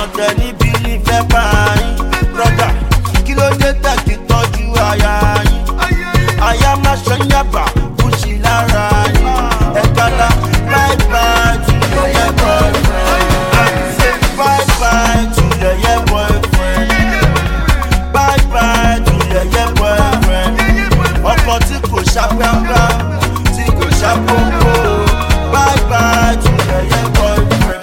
náà tẹ níbi ìfẹ́ báyìí. Brother, kí ló dé tẹ̀kí tọ́jú aya yín? Aya máa ṣe ń yàbá, kú sí lára yín. Ẹ̀kálá, bye bye to your yeah boyfriend. Bye bye to your yeah boyfriend. Bye bye to your yeah boyfriend. Ọkọ tí kò ṣàpẹ́ńpá, tí kò ṣàpọ́npọ́. Bye bye to your yeah boyfriend.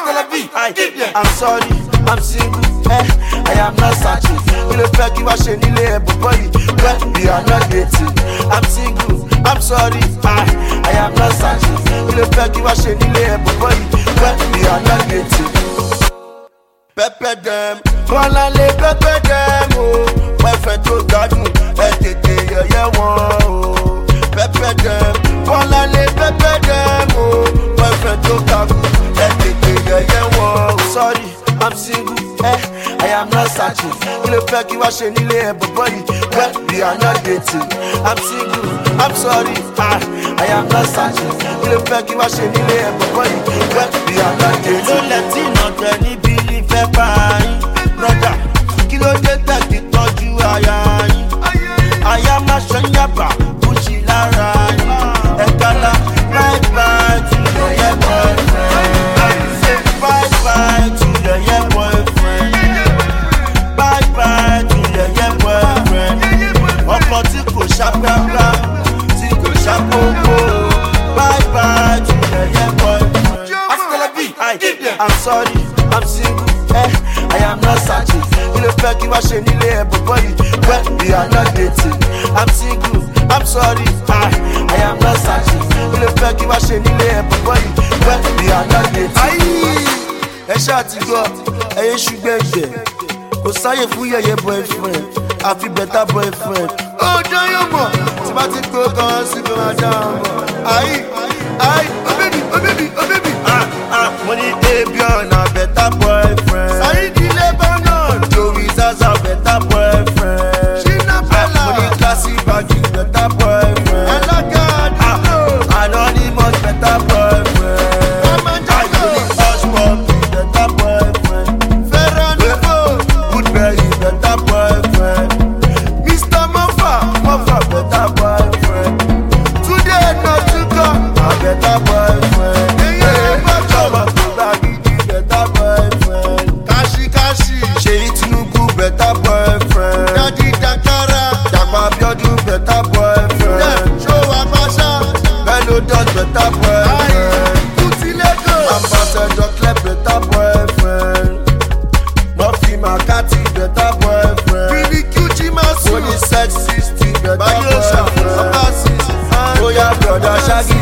I'm sorry, I'm single, I am not searching. You don't feel you are shaking the boy, but we are not dating. I'm single, I'm sorry, I am not searching. You don't feel you are shaking the boy, but we are not dating. Pepe them, Kualale pepe them, oh, perfect to garden, yeah, oh. Pepe them, Kualale pepe them, oh, perfect to garden, yeah, oh. Sorry, I'm single, I am not searching. You don't feel you are shaking the boy, but we are not dating. I'm single, I'm sorry, I am not searching. You don't feel you are shaking the boy, but we are not dating. Don't let it not any ìfẹ́ báyìí. Brother, kí ló dé tẹ̀kí tọ́jú aya yín? Aya máa ṣe ń yàbá, kú sí lára yín. Ẹ̀kálá, bye bye to your yeah boyfriend. Bye bye to your yeah boyfriend. Bye bye to your yeah boyfriend. Ọkọ tí kò ṣàpẹ́ńpá, tí kò ṣàpọ́npọ́. Bye bye to your yeah boyfriend. I'm sorry, I'm single. I am not searching. You don't feel you are shaking the boy, but we are not dating. I'm single, I'm sorry, I am not searching. You don't feel you are shaking the boy, but we are not dating. Ẹ ṣáà ti gbọ́, ẹyẹ ṣùgbẹ́ ẹ̀jẹ̀, kò sáyè fún yẹ̀yẹ́ boyfriend, àfi better boyfriend. Ó dáyọ̀ mọ̀, tí bá ti gbó kan sí kò máa dá ọmọ. Oh baby, oh baby, oh baby. Money baby on a better boyfriend. Saidi Lebanon, Joey Zaza better boyfriend. Shina Bella, money classy baggy better boyfriend. Elagad, Anonymous better boyfriend. Ayoni Hush Puppy better boyfriend. Ferrano, Goodberry better boyfriend. Mr. Moffa better boyfriend. Today not to come, a better boyfriend. Better boyfriend. Daddy Dakara, Dagba Abiodun better boyfriend. Show Abasha, Bello Dot better boyfriend. Kutilego, Ambassador Clef better boyfriend. Murphy Makati better boyfriend. Billy Cucci Masu, Only Sex 60 better boyfriend. Oya brother Shaggy